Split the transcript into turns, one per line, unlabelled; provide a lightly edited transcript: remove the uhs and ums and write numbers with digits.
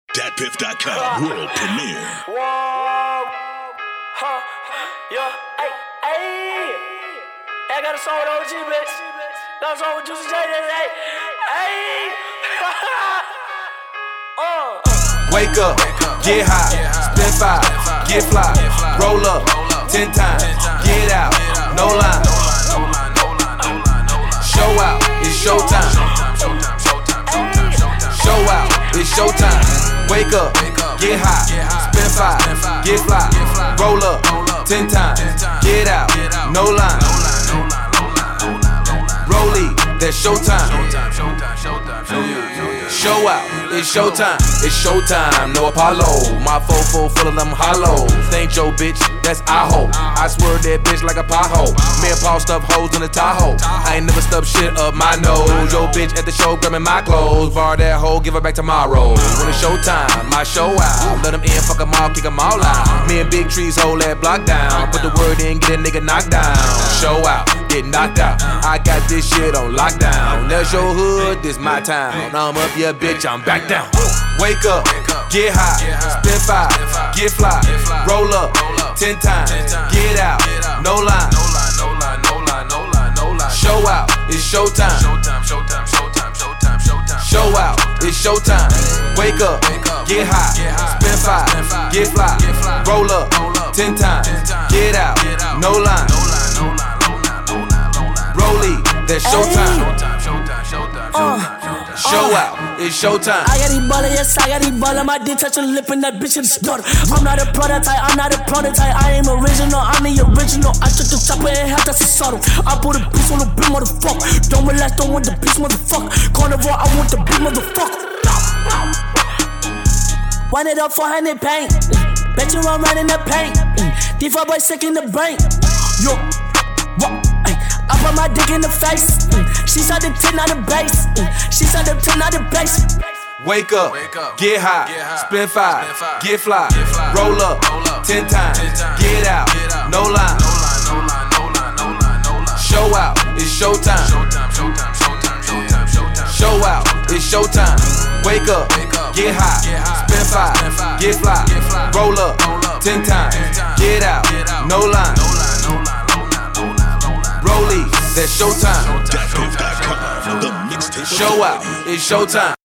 DatPiff.com world premiere.
Whoa, huh, yeah, hey. I got a song with OG, bitch. Got a song with Juicy J today. Hey.
Wake up, get high, spin 5, get fly, roll up 10 times, get out, no line. Show out, it's showtime. Show out, it's showtime. Wake up, get high, spin 5, get fly, roll up 10 times, get out, no line. Rollie, that's showtime. Show out, it's showtime, it's showtime, no Apollo. My fofo full of them hollows. Ain't your bitch, that's Aho. I swear that bitch like a pothole. Me and Paul stuff hoes in the Tahoe. I ain't never stuffed shit up my nose. Yo bitch at the show grabbing my clothes. Bar that hoe, give her back tomorrow. When it's showtime, my show out. Let them in, fuck them all, kick them all out. Me and Big Trees hold that block down. Put the word in, get a nigga knocked down. Show out, get knocked out. I got this shit on lockdown. That's your hood, this my town. I'm up, yeah, bitch, I'm back down. Wake up, get high, spin 5, get fly, roll up 10 times, get out, no line. Show out, it's showtime. Show out, it's showtime. Wake up, get high, spin 5, get fly, roll up 10 times, get out, no line. Rollie, that's showtime. Show out, it's showtime.
I got these ballin', yes, I got these ballin'. My dick touch a lip and that bitch in the stutter. I'm not a prototype, I am original, I'm the original. I took the chopper and half, that's a subtle. I put a piece on the beat, motherfucker. Don't relax, don't want the beast, motherfucker. Carnivore, I want the beat, motherfucker. Wind it up 400 paint. Bet you I'm running the paint. D4 boy sick in the brain. Yo, what? I put my dick in the face. She said the 10 out the base. She said the 10 out the base.
Wake up, get high, spin 5, get fly, roll up 10 times, get out, no line. Show out, it's showtime. Show out, it's showtime. Wake up, get high, spin 5, get fly, roll up 10 times, get out, no line. Rollie, that's showtime.
DatPiff.com, the mixtape.
Show out, it's showtime.